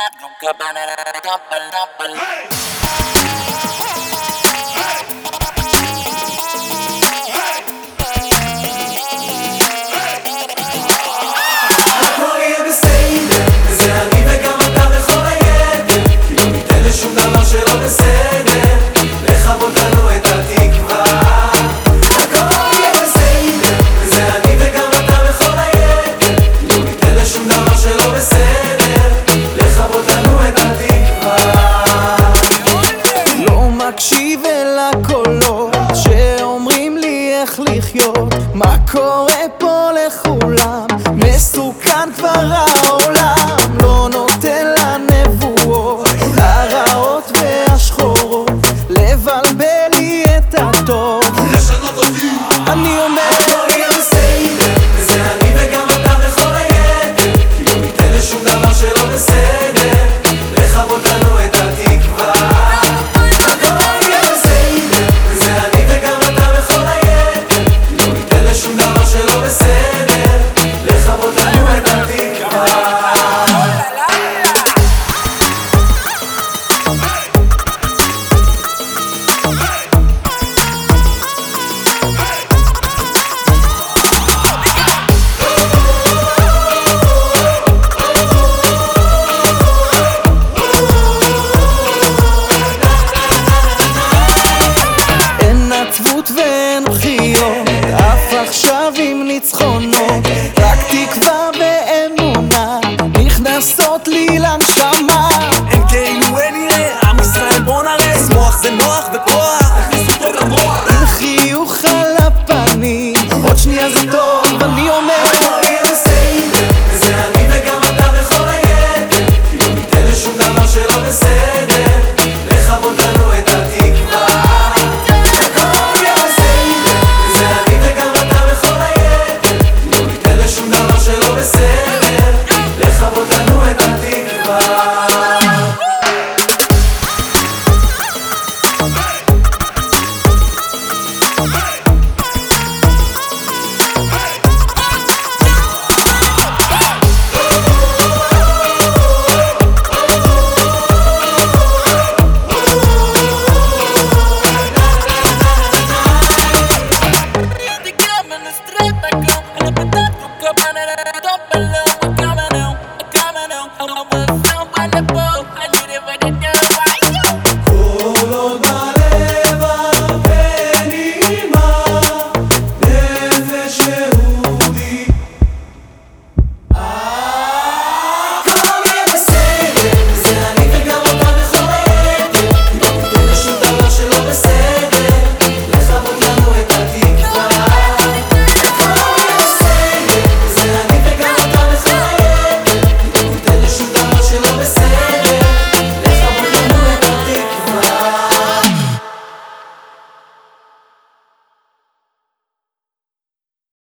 מקשיב אל הקולות שאומרים לי איך לחיות. מה קורה פה לכולם? מסוכן כבר העולם, לא נותן לנבואות הרעות והשחורות לבלבל לי את הטוב. אני אומר ואין בחיות, אף עכשיו עם ניצחונות, רק תקווה ואמונה נכנסות לי לנשמה.